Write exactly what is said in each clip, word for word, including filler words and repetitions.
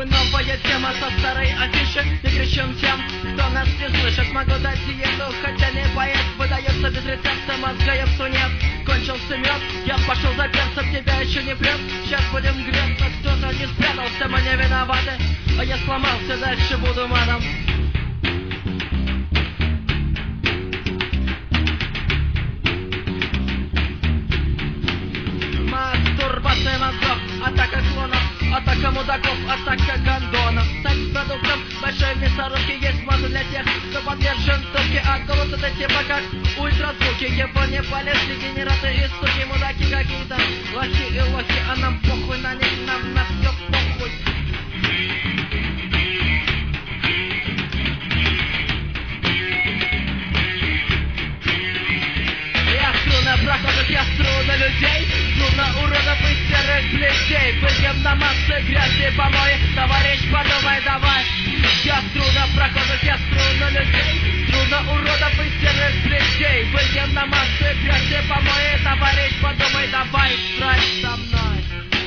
новая тема со старой афиши. Не кричим тем, кто нас не слышит. Могу дать диету, хотя не поэт. Выдается без рецепта, мозга епсу нет. Кончился мед, я пошел за перцем. Тебя еще не прет, сейчас будем греться. Кто-то не спрятался, мы не виноваты. А я сломался, дальше буду матом. Мастурбация мозгов, атака клонов, атака мудаков, атака гондонов. Секс с продуктом, большой мясорубки. Есть маза для тех, кто подвержен топке. А голос это типа как ультразвуки. Его не полезли генераты и суки. Мудаки какие-то, лохи и лохи. А нам похуй на них, нам на все похуй. Я стру на прохожих, я стру на людей. Стру на уродов и серых бледей. Выйдем на массы грязи помои. Товарищ, подумай, давай. Я стру на прохожих, я стру на людей. Стру на уродов и серых бледей. Выйдем на массы грязи помои. Товарищ, подумай, давай. Играй со мной.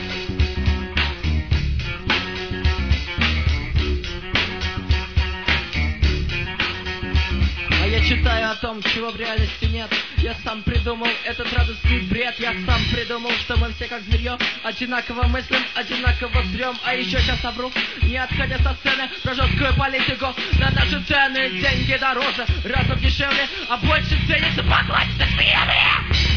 А я читаю о том, чего в реальности нет. Я сам придумал этот радостный бред. Я сам придумал, что мы все как зверье. Одинаково мыслим, одинаково зрем. А еще сейчас совру, не отходя со сцены, про жесткую политику. На наши цены деньги дороже, разом дешевле, а больше ценится поклонница сферы.